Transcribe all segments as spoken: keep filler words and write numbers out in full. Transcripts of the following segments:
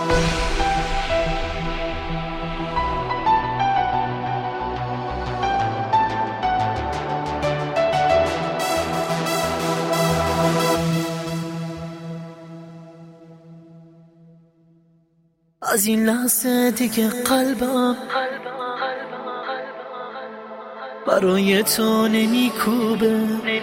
از این لحظه دیگه قلبم برای تو نمیکوبه.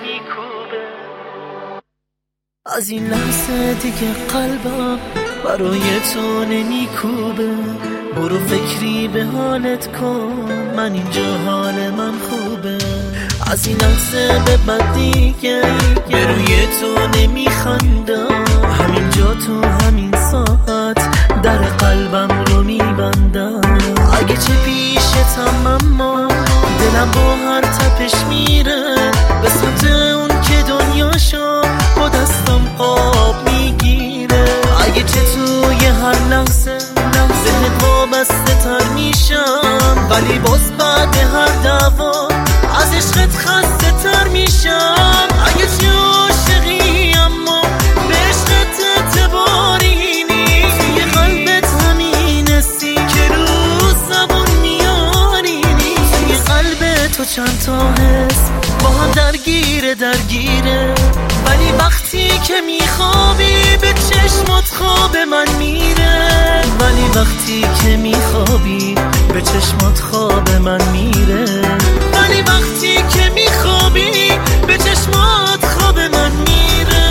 از این لحظه دیگه قلبم برای تو نمیکوبه. برو فکری به حالت کن، من اینجا حال من خوبه. از این لحظه به بعد دیگه روی تو نمیخندم. همینجا تو همین ساعت در قلبم رو میبندم. اگه چه پیشتم اما دلم با هر تپش میره به سمت اون که دنیاشو با دستم آب میگیره. اگه چه توی هر لحظه ذهنت وابسته تر میشم، ولی باز بعد هر دعوا از عشقت خسته تر میشم. اگه چه عاشقی اما به عشقت اعتباری نیست، توی قلبت همین حسی که رو زبون میاری نیست. توی قلب تو چند تا حس با هم درگیره درگیره، ولی وقتی که میخوابی به چشمات خواب من میره. ولی وقتی که میخوابی به چشمات خواب من میره. ولی وقتی که میخوابی به چشمات خواب من میره.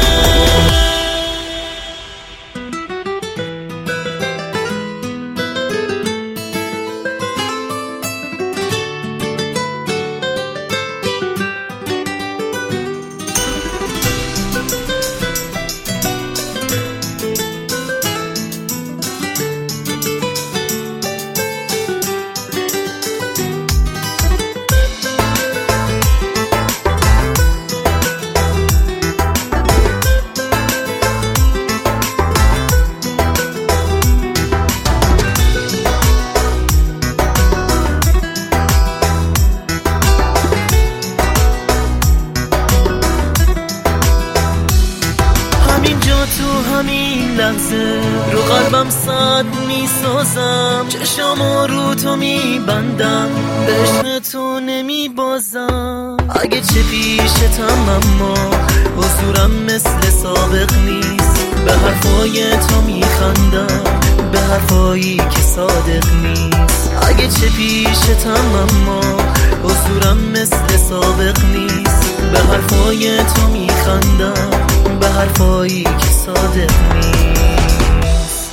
تو همین لحظه رو قلبم صد میسازم، چشمو رو تو میبندم، به عشق تو نمیبازم. اگه چه پیشتم اما حضورم مثل سابق نیست، به حرفای تو میخندم، به حرفایی که صادق نیست. اگه چه پیشتم اما حضورم مثل سابق نیست، به حرفای تو میخندم، به حرفایی که صادق نیست.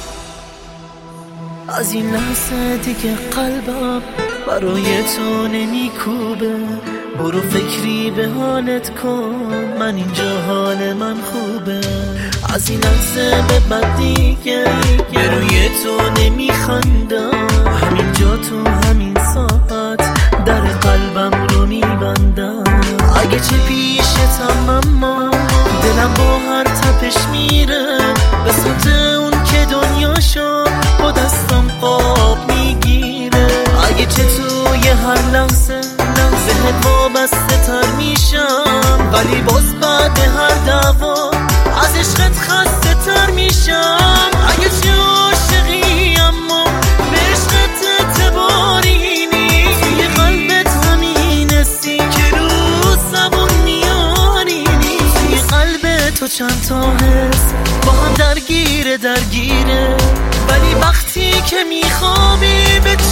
از این لحظه دیگه قلبم برای تو نمیکوبه. برو فکری به حالت کن، من اینجا حال من خوبه. از این لحظه به بعد دیگه روی تو نمیخندم. همینجا تو همین ساعت در قلبم رو میبندم. اگه چه پیشتم اما دلم با هر تپش میره به سمت اون که دنیاشو با دستم آب میگیره. اگه چه توی هر لحظه ذهنت وابسته تر میشم، ولی باز بعد هر دعوا از عشقت خسته تر میشم. اگه چه عاشقی اما به عشقت اعتباری نیست، توی قلبت همین حسی که رو زبون میاری نیست. توی قلب تو چند تا حس با هم درگیره درگیره، ولی وقتی که میخوابی به